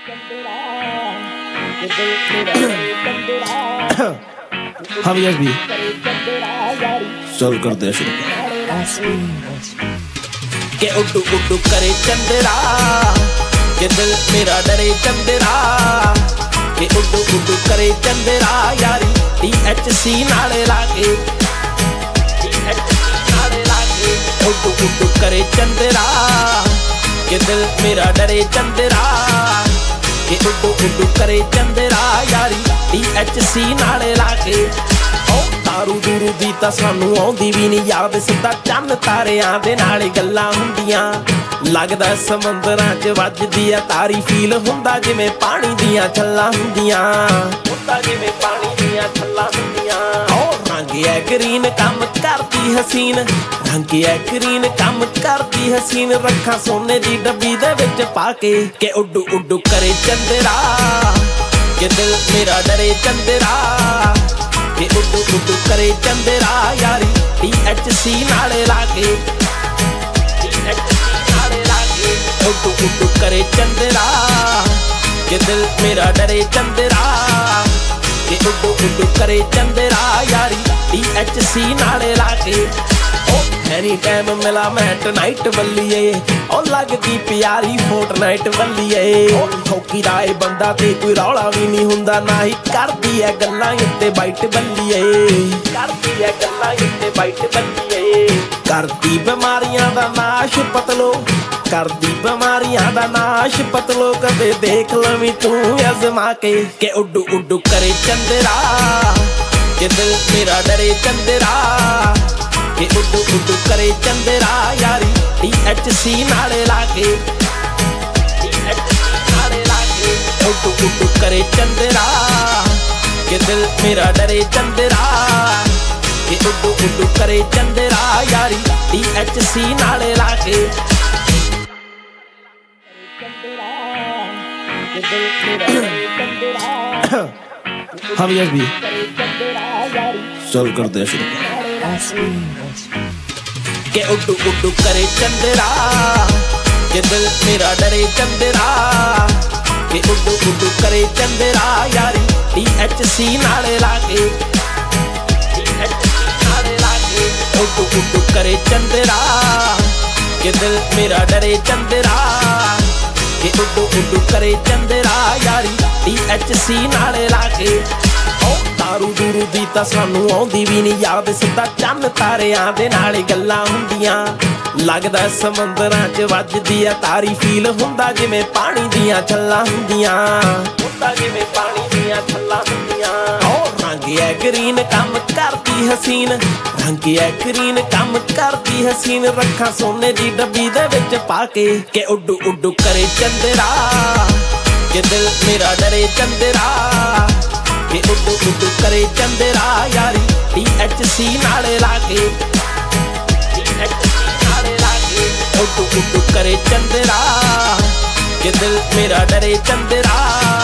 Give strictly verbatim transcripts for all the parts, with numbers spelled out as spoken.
हाँ भैया भी चल कर दे शुरू के उड्डू उड्डू करे चंद्रा के दिल मेरा डरे चंद्रा के उड्डू उड्डू करे चंद्रा यारी डी एच सी नाले लागे डी एच सी नाले लागे उड्डू उड्डू करे चंद्रा के दिल मेरा डरे चंद्रा के उड्डू उड्डू करे चंद्रा यारी डी एच सी नाले लागे तारू दूरू दी तां सानू आउंदी भी नहीं याद सिद्धा चंद तारियां दे नाल गल्लां हुंदियां लगदा समंदरां च वजदी आ तारी फील हुंदा जिवें पानी दियां छल्लां हुंदियां हुंदा जिवें पानी दियां छल्लां हुंदियां ओ रंग ऐ ग्रीन कम करदी हसीन रंग ऐ ग्रीन कम करदी हसीन रखां सोने दी डब्बी दे विच पाके के उड्डू उड्डू करे चंद्रा के दिल मेरा डरे चंद्रा के उड्डू उड्डू करे चंद्रा यारी डी एच सी नाले लागे डी एच सी नाले लागे उड्डू उड्डू करे चंद्रा के दिल मेरा डरे चंद्रा के उड्डू उड्डू करे चंद्रा यारी डी एच सी नाले लागे एनी टाइम मिला मैं टनाइट बल्लीए ओ लगदी प्यारी फोर्टनाइट बल्लीए ओ ठोकी राए बंदा ते कोई रौला भी नहीं हुंदा ना ही करदी है गल्लां इत्ते बाइट बल्लीए करदी है गल्लां इत्ते बाइट बल्लीए करदी बीमारियां दा नाश पतलो करदी बीमारियां दा नाश पतलो कदे देख लवीं तू अजमा के के उड्डू उड्डू करे चंद्रा के दिल मेरा डरे चंद्रा के उड्डू उड्डू करे चंद्रा यारी डी एच सी नाले लागे डी एच सी नाले लागे उड्डू उड्डू करे चंद्रा के दिल मेरा डरे चंद्रा के उड्डू उड्डू करे चंद्रा यारी डी एच सी नाले लागे हाँ भैया भी चल कर दे शुरू के उड्डू उड्डू करे चंद्रा के दिल मेरा डरे चंद्रा के उड्डू उड्डू करे चंद्रा यारी डी एच सी नाले लागे डी एच सी नाले लागे उड्डू उड्डू करे चंद्रा के दिल मेरा डरे चंद्रा के उड्डू उड्डू करे चंद्रा यारी डी एच सी नाले लागे तारू दूरू दी तां सानू आउंदी भी नहीं याद सिद्धा चंद तारियां दे नाल गल्लां हुंदियां लगदा समंदरां च वजदी आ तारी फील हुंदा जिवें पानी दियां छल्लां हुंदियां हुंदा जिवें पानी दियां छल्लां हुंदियां ओ रंग ऐ ग्रीन कम करदी हसीन रंग ऐ ग्रीन कम करदी हसीन रखां सोने दी डब्बी दे विच पाके के उड्डू उड्डू करे चंद्रा के दिल मेरा डरे चंद्रा के उड्डू उड्डू करे चंद्रा यारी डी एच सी नाले लागे डी एच सी नाले लागे उड्डू उड्डू करे चंद्रा के दिल मेरा डरे चंद्रा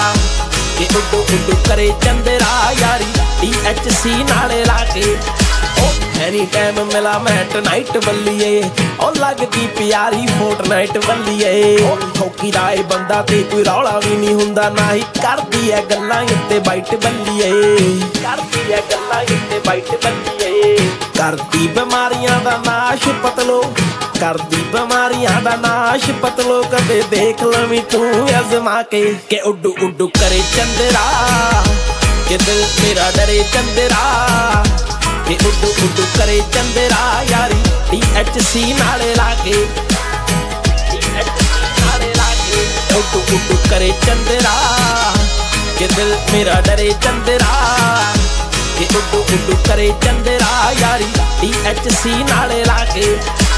के उड्डू उड्डू करे चंद्रा यारी डी एच सी नाले लागे एनी टाइम मिला मैं टनाइट बल्लीए ओ लगदी प्यारी फोर्टनाइट बल्लीए ओ ठोकी राए बंदा ते कोई रौला भी नहीं हुंदा ना ही करदी है गल्लां इत्ते बाइट बल्लीए करदी है गल्लां इत्ते बाइट बल्लीए करदी बीमारियां दा नाश पतलो करदी बीमारियां दा नाश पतलो कदे देख लवीं तू अजमा के के उड्डू उड्डू करे चंद्रा के दिल मेरा डरे चंद्रा के उड्डू उड्डू करे चंद्रा यारी डी एच सी नाले लागे डी एच सी नाले लागे उड्डू उड्डू करे चंद्रा के दिल मेरा डरे चंद्रा के उड्डू उड्डू करे चंद्रा यारी डी एच सी नाले लागे।